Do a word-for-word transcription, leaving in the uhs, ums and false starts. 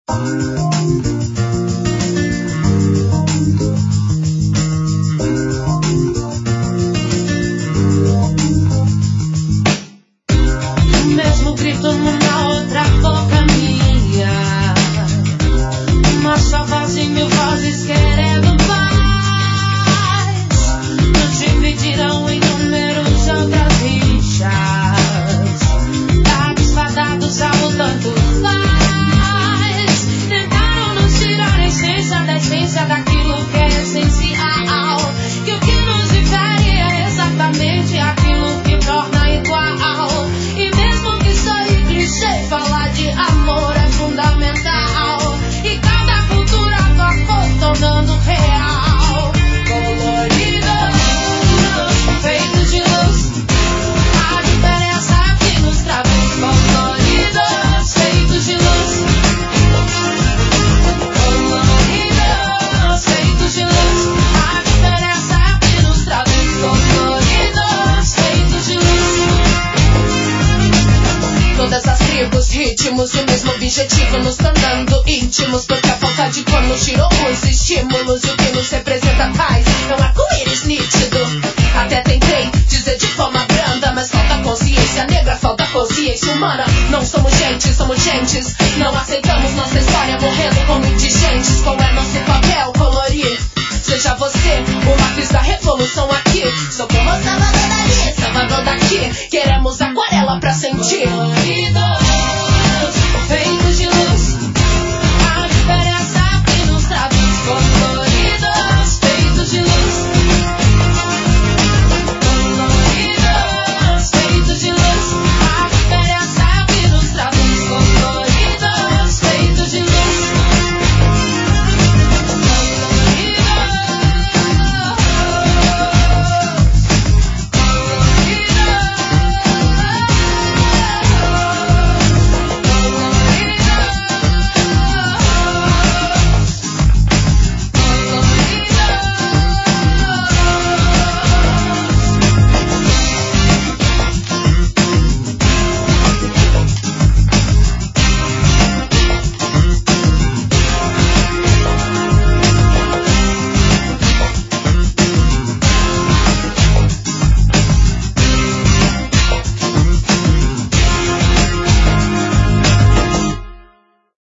Mesmo grito numa outra boca minha, uma só voz e mil vozes querendo paz, nos dividirão em números outras rixas, dados fadados ao tanto faz. Tentaram nos tirar a essência da essência daquilo que é essencial, que o que nos difere é exatamente aquilo que torna igual. E mesmo que soe clichê, falar de amor é fundamental, e cada cultura tocou tornando real. Coloridos, feitos de luz, a diferença é que nos traduz. Coloridos, feitos de luz, coloridos, feitos de luz, a diferença é que nos traduz. Coloridos, feitos de luz. Todas as tribos, ritmos e o mesmo objetivo nos tornando íntimos, porque a falta de cor nos tirou os estímulos, e o que nos representa paz é um arco-íris nítido. Até tentei dizer de forma branda, mas falta consciência negra, falta consciência humana. Não somos gente, somos gentes. Não aceitamos nossa história morrendo como indigentes. Qual é nosso papel? Colorir. Seja você o lápis da revolução aqui. Socorro, Salvador dali, Salvador daqui. Queremos aquarela pra sentir.